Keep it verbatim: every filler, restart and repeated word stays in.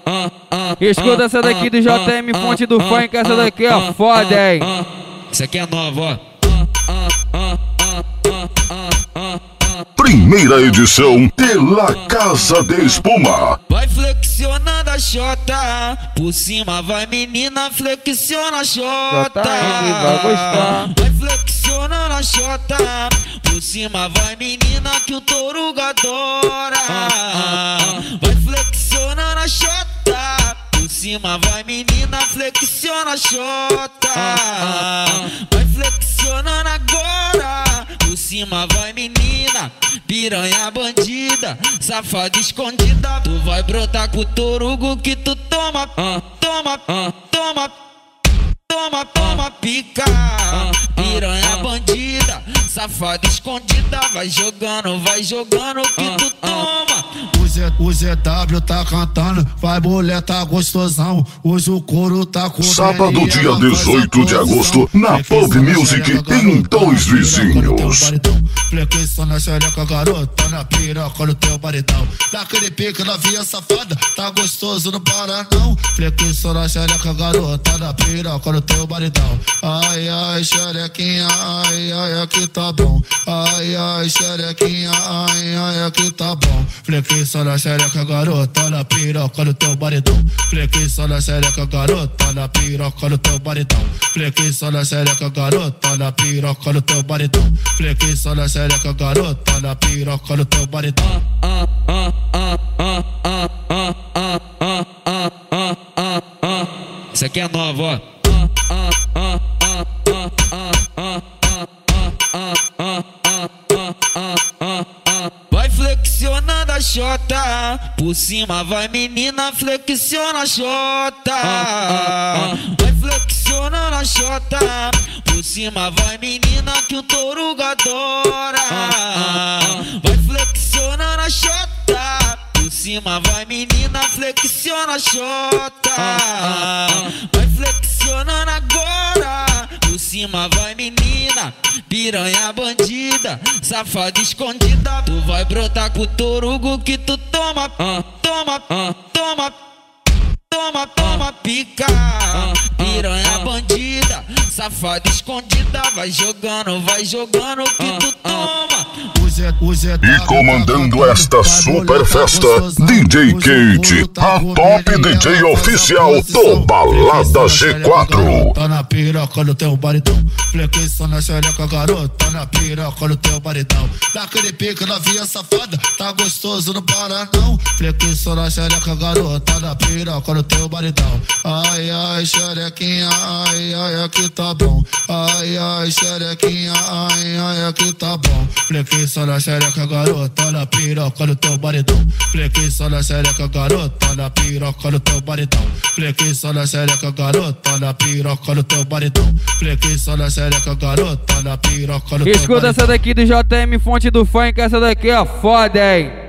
Escuta essa daqui do J M Fonte do Funk, essa daqui é foda, hein? Essa aqui é nova, ó. Primeira edição pela Casa de Espuma. Vai flexionando a xota, por cima vai menina, flexiona a xota. Vai gostar. Vai flexionando a xota, por cima vai menina que o toruga adora. Vai flexionando a xota, por cima vai menina, flexiona a xota. Vai flexionando agora, por cima vai menina, piranha bandida, safada escondida. Tu vai brotar com o torugo que tu toma, toma, toma, toma, toma pica. Piranha bandida, safada escondida, vai jogando, vai jogando que tu toma. O Z W tá cantando, vai mulher tá gostosão. Hoje o couro tá com Sábado, dia dezoito de agosto, na Pub Music, em Dois Vizinhos. Flexiona na xereca, garota, na piroca no teu baritão. Daquele pique, novinha safada, tá gostoso, não para não. Flexiona na xereca, garota, na piroca no teu baritão. Ai, ai, xerequinha, ai, ai, aqui tá bom. Ai, ai, xerequinha, ai, ai, aqui tá bom. Flexiona na xereca, garota, na piroca no teu baritão. Flexiona na xereca, garota, na piroca no teu baritão. Flexiona na xereca, garota, na piroca no teu baritão. Flexiona na xereca, garota, na piroca no teu baritão. Essa aqui é nova, ó. Vai flexionando a xota, por cima vai menina, flexiona a xota. Vai flexionando a xota, por cima vai menina que o toruga adora. Vai flexionando a xota, por cima vai menina, flexiona a xota. Vai flexionando agora, por cima vai menina, piranha bandida, safada escondida. Tu vai brotar com o torugo que tu toma, toma, toma, toma, toma pica. Piranha bandida, safada escondida, vai jogando, vai jogando que tu toma. E comandando esta super festa, D J Kate, a top D J oficial do Balada G quatro. Tá na piroca no teu baritão, flexiona na xereca, garota, na piroca no teu baritão. Daquele pique, novinha safada, tá gostoso, não para não. Flexiona na xereca, garota, na piroca no teu baritão. Ai, ai, xerequinha, ai, ai, aqui tá bom. Ai, ai, xerequinha, ai, ai, aqui tá bom. Flexiona na xereca, garota, na piroca no teu baritão. Flexiona na xereca, garota, na piroca no teu baritão. Flexiona na xereca, garota, na piroca no teu baritão. Flexiona na xereca, garota, na piroca no teu baritão. Escuta essa daqui do J M Fonte do Funk, essa daqui é foda, hein?